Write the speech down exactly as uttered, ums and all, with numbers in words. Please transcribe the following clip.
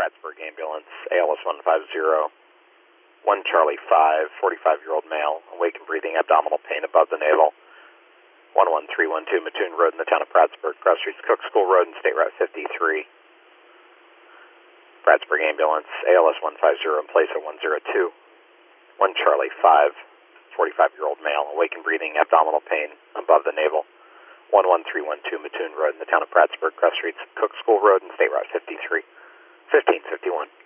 Prattsburg ambulance, A L S one five zero, one Charlie five, forty-five-year-old male, awake and breathing, abdominal pain above the navel, one one three one two Mattoon Road in the town of Prattsburg, cross streets Cook School Road and State Route fifty-three. Prattsburg ambulance, A L S one five zero in place at one zero two, one Charlie five, forty-five-year-old male, awake and breathing, abdominal pain above the navel, one one three one two Mattoon Road in the town of Prattsburg, cross streets Cook School Road and State Route fifty-three, fifteen fifty-one.